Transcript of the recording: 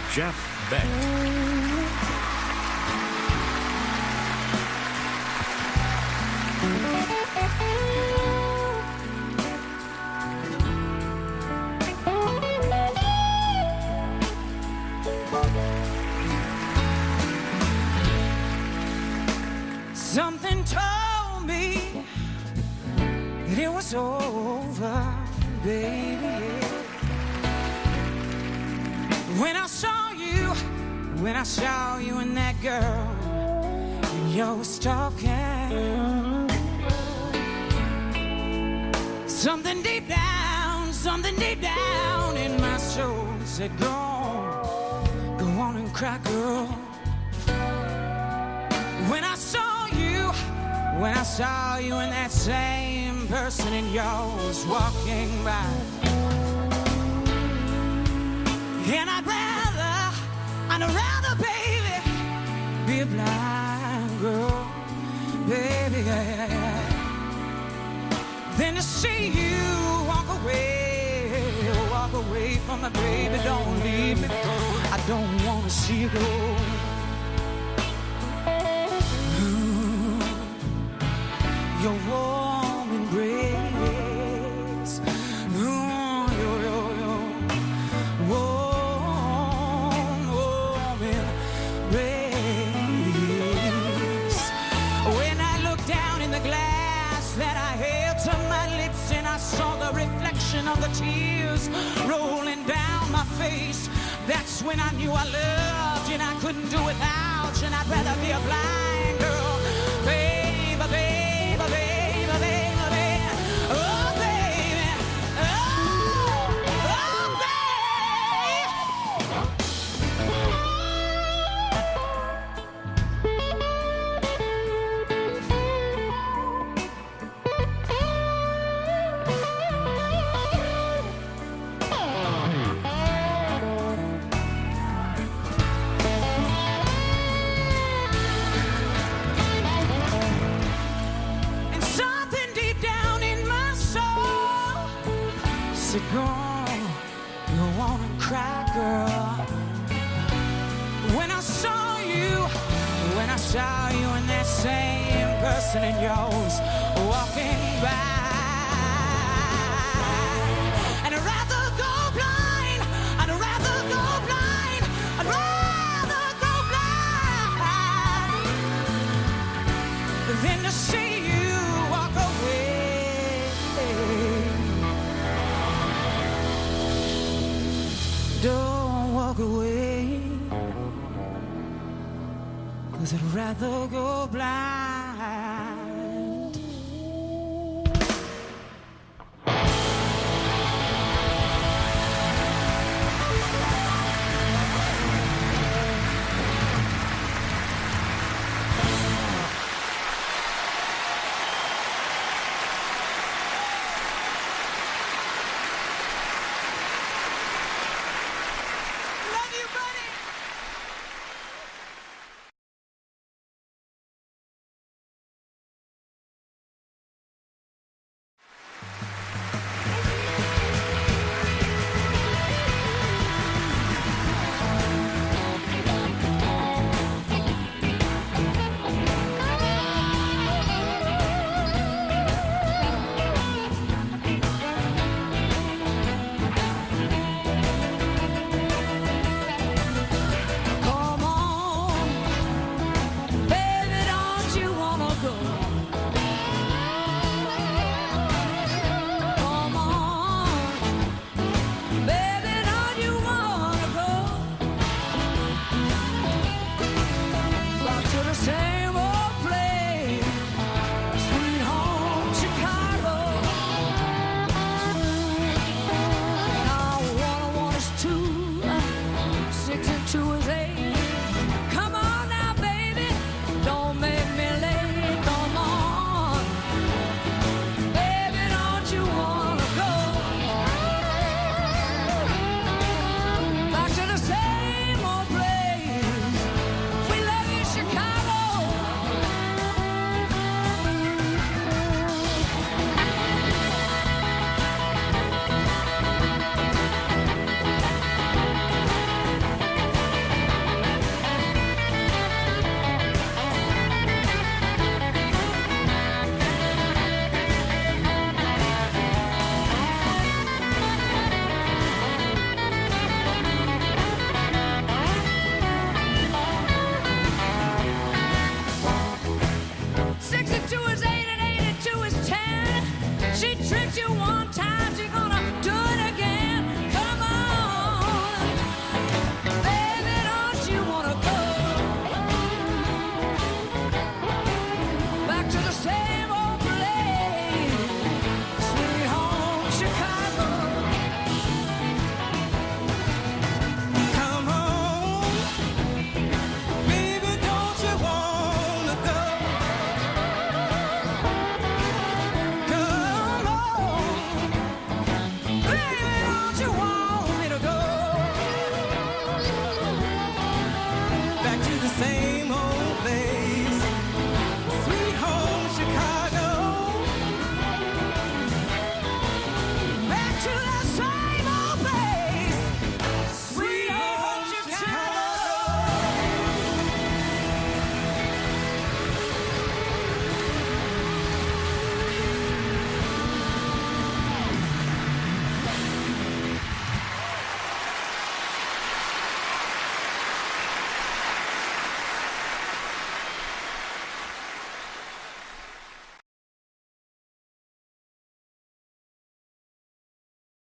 Jeff Beck. Something told me that it was over, baby. When I saw you and that girl, and you was talking. Something deep down in my soul said, go on and cry, girl. When I saw you and that same person in yours walking by. And I'd rather, baby, be a blind girl, baby, than to see you walk away from me, baby. Don't leave me, I don't want to see you go. Your warm embrace, your warm embrace. When I looked down in the glass that I held to my lips, and I saw the reflection of the tears rolling down my face, that's when I knew I loved you and I couldn't do without you, and I'd rather be a blind girl, baby, baby. Go on and cry, girl. When I saw you and that same person in yours walking by, and I'd rather go blind, I'd rather go blind, I'd rather go blind than to see you walk away. Don't walk away, 'cause I'd rather go blind.